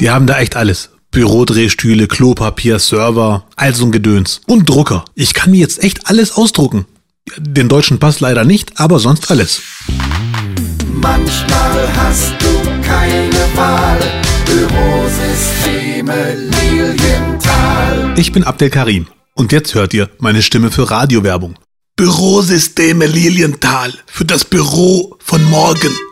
Die haben da echt alles. Bürodrehstühle, Klopapier, Server, all so ein Gedöns. Und Drucker. Ich kann mir jetzt echt alles ausdrucken. Den deutschen Pass leider nicht, aber sonst alles. Manchmal hast du keine Wahl. Bürosysteme Lilienthal. Ich bin Abdel Karim und jetzt hört ihr meine Stimme für Radiowerbung. Bürosysteme Lilienthal für das Büro von morgen.